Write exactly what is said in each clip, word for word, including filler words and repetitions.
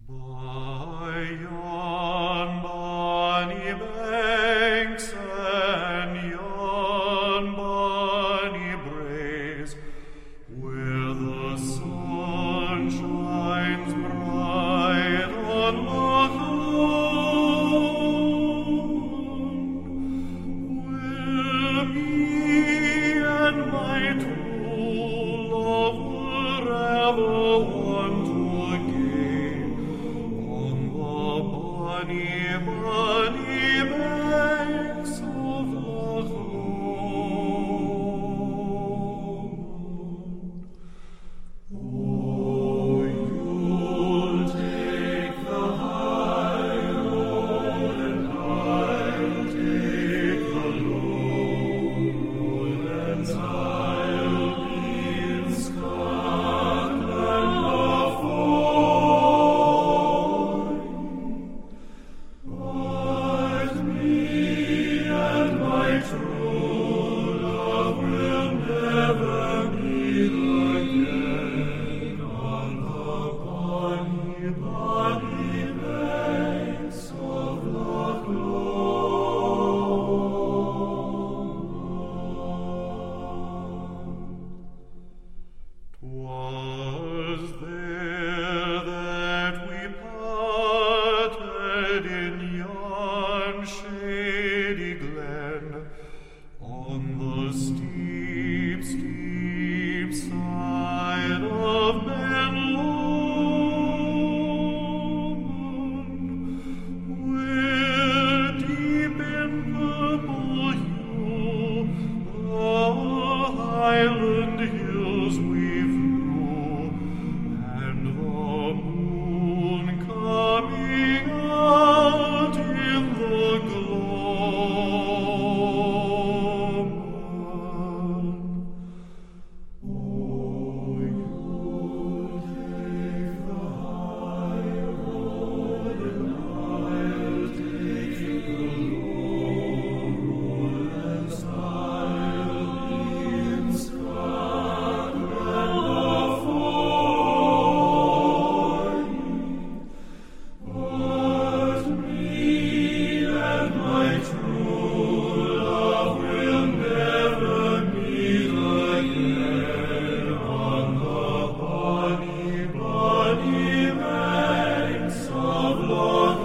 By yon bonny banks and yon bonny braes, where the sun shines bright on the ground, where me and my true love forever want to gain, on the bonny, bonny banks of Loch Lomond. Oh, you'll take the high road, and I'll take the low road, and I'll be in Scotland afore. But me and my true love will never meet again on the bonny, bonny banks of Loch Lomond. 'Twas there that we parted in yon shady glen, on the steep, steep side of Ben Lomond, where deep in purple hue the highland hills we view, and the moon coming out in the gloaming. Oh, you'll take the high road, and I'll take the low road, and I'll be in Scotland afore ye. But me and my true love will never meet again on the bonny, bonny banks of Loch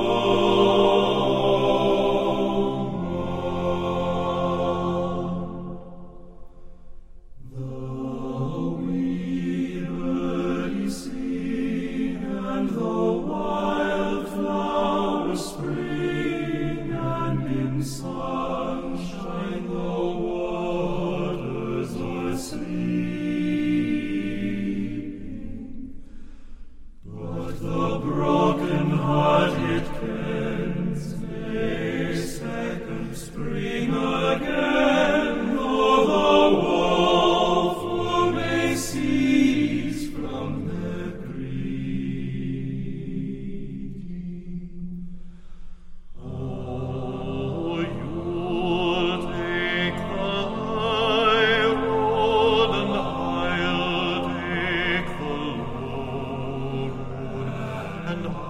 Lomond. The wee birdies sing, and the wildflowers spring, and in sunshine the waters are sleeping. But the broken heart it kens may second spring again, though the woeful may cease from their greeting. Oh, you'll take the high road, and I'll take the low road, and